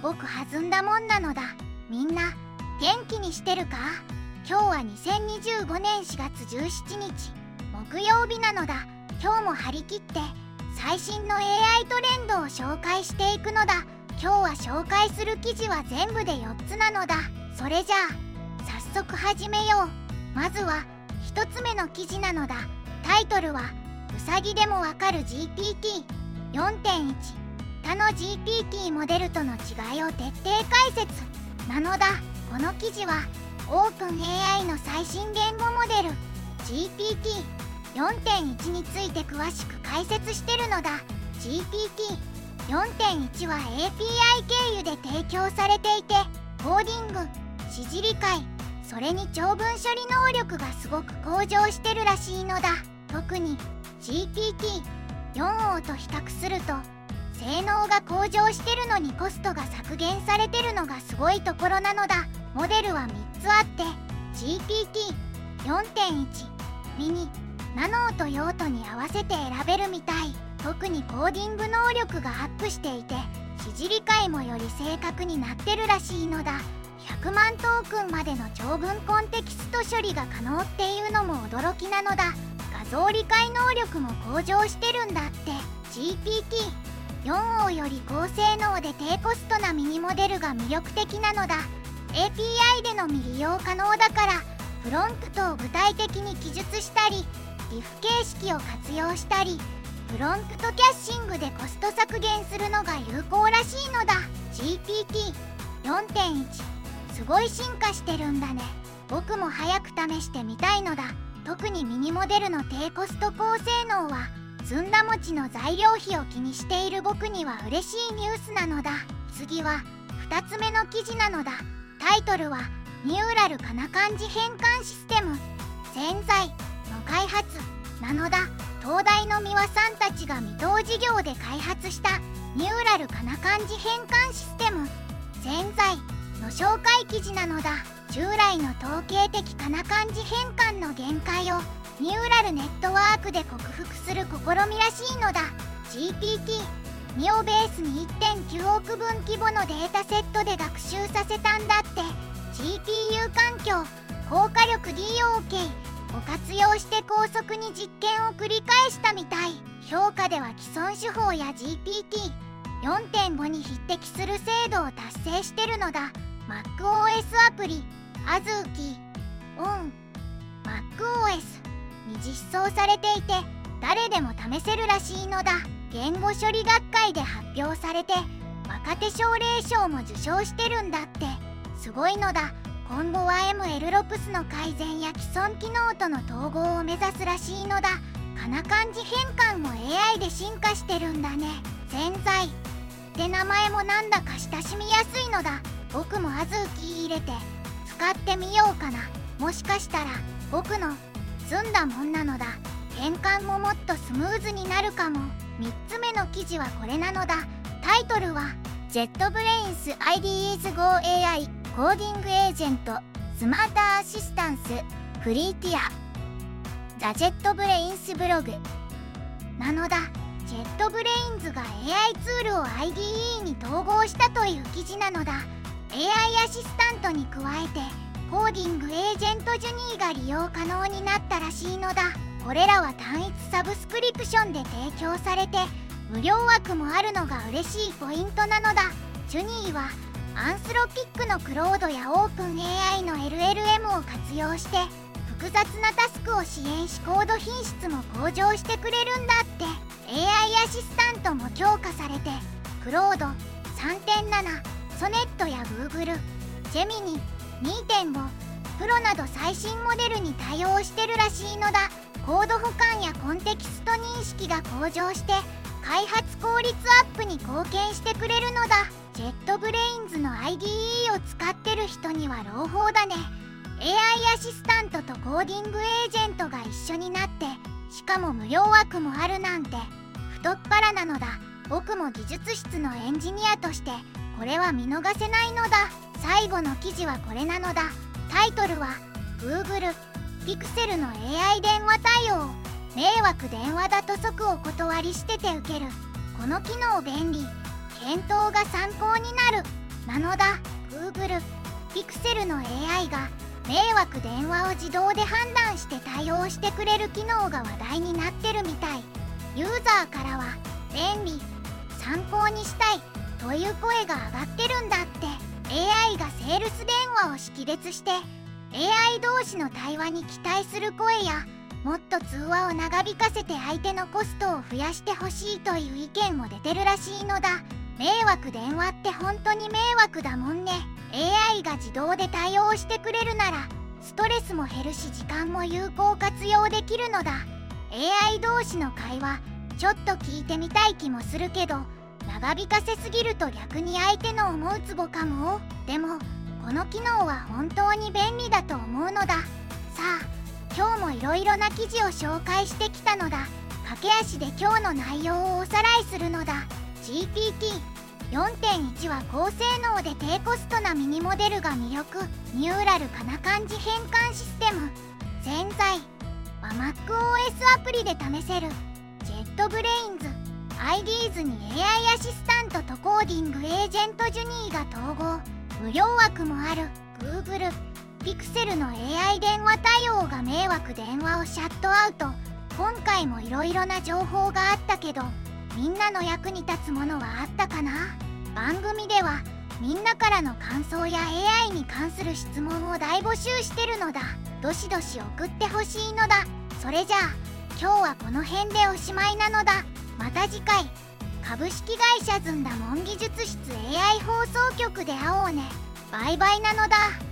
ごく弾んだもんなのだ。みんな元気にしてるか？今日は2025年4月17日木曜日なのだ。今日も張り切って最新の AI トレンドを紹介していくのだ。今日は紹介する記事は全部で4つなのだ。それじゃあ早速始めよう。まずは1つ目の記事なのだ。タイトルはうさぎでもわかる GPT4.1 他の GPT モデルとの違いを徹底解説なのだ。この記事はオープン AI の最新言語モデル GPT4.1 について詳しく解説してるのだ。 GPT4.1 は API 経由で提供されていて、コーディング、指示理解、それに長文処理能力がすごく向上してるらしいのだ。特に GPT4 と比較すると性能が向上してるのにコストが削減されてるのがすごいところなのだ。モデルは3つあって GPT4.1 ミニ、ナノーと用途に合わせて選べるみたい。特にコーディング能力がアップしていて、指示理解もより正確になってるらしいのだ。100万トークンまでの長文コンテキスト処理が可能っていうのも驚きなのだ。画像理解能力も向上してるんだって。 GPT4 より高性能で低コストなミニモデルが魅力的なのだ。 API でのみ利用可能だから、プロンプトを具体的に記述したり、リフ形式を活用したり、プロンプトキャッシングでコスト削減するのが有効らしいのだ。 GPT4.1 すごい進化してるんだね。僕も早く試してみたいのだ。特にミニモデルの低コスト高性能はずんだ餅の材料費を気にしている僕には嬉しいニュースなのだ。次は2つ目の記事なのだ。タイトルはニューラルかな漢字変換システム洗剤の開発なのだ。東大の三輪さんたちが未踏事業で開発したニューラルかな漢字変換システム洗剤の紹介記事なのだ。従来の統計的かな漢字変換の限界をニューラルネットワークで克服する試みらしいのだ。 GPT2 をベースに 1.9 億分規模のデータセットで学習させたんだって。 GPU 環境、高火力 DOK を活用して高速に実験を繰り返したみたい。評価では既存手法や GPT4.5 に匹敵する精度を達成してるのだ。 MacOS アプリ Azuki on MacOS に実装されていて、誰でも試せるらしいのだ。言語処理学会で発表されて若手奨励賞も受賞してるんだって。すごいのだ。今後は MLLOPS の改善や既存機能との統合を目指すらしいのだ。かな漢字変換も AI で進化してるんだね。洗剤って名前もなんだか親しみやすいのだ。僕もAzuki入れて使ってみようかな。もしかしたら僕の済んだもんなのだ。変換ももっとスムーズになるかも。3つ目の記事はこれなのだ。タイトルは JetBrains IDEs Go AI コーディングエージェントスマーターアシスタンスフリーティアザ・ジェットブレインスブログなのだ。ジェットブレインズが AI ツールを IDE に統合したという記事なのだ。 AI アシスタントに加えてコーディングエージェントジュニーが利用可能になったらしいのだ。これらは単一サブスクリプションで提供されて無料枠もあるのが嬉しいポイントなのだ。ジュニーはアンスロピックのクロードやオープン AI の LLM を活用して複雑なタスクを支援し、コード品質も向上してくれるんだって。 AI アシスタントも強化されてクロード 3.7、ソネットや Google、ジェミニ 2.5、プロなど最新モデルに対応してるらしいのだ。コード保管やコンテキスト認識が向上して開発効率アップに貢献してくれるのだ。ジェットブレインズの IDE を使ってる人には朗報だね。 AI アシスタントとコーディングエージェントが一緒になって、しかも無料枠もあるなんて太っ腹なのだ。僕も技術室のエンジニアとしてこれは見逃せないのだ。最後の記事はこれなのだ。タイトルは Google Pixel の AI 電話対応迷惑電話だと即お断りしててウケる。この機能便利、検討が参考になるなのだ。 Google Pixel の AI が迷惑電話を自動で判断して対応してくれる機能が話題になってるみたい。ユーザーからは便利、参考にしたいという声が上がってるんだって。 AI がセールス電話を識別して AI 同士の対話に期待する声や、もっと通話を長引かせて相手のコストを増やしてほしいという意見も出てるらしいのだ。迷惑電話って本当に迷惑だもんね。 AI が自動で対応してくれるならストレスも減るし時間も有効活用できるのだ。 AI 同士の会話ちょっと聞いてみたい気もするけど、長引かせすぎると逆に相手の思うツボかも。でもこの機能は本当に便利だと思うのだ。さあ今日もいろいろな記事を紹介してきたのだ。駆け足で今日の内容をおさらいするのだ。 GPT4.1 は高性能で低コストなミニモデルが魅力。ニューラルかな漢字変換システム。潜在は MacOS アプリで試せる。ジェットブレインズ IDs に AI アシスタントとコーディングエージェントジュニーが統合。無料枠もある。 Google Pixel の AI 電話対応が迷惑電話をシャットアウト。今回もいろいろな情報があったけど、みんなの役に立つものはあったかな。番組ではみんなからの感想や AI に関する質問を大募集してるのだ。どしどし送ってほしいのだ。それじゃあ今日はこの辺でおしまいなのだ。また次回株式会社ずんだもん技術室 AI 放送局で会おうね。バイバイなのだ。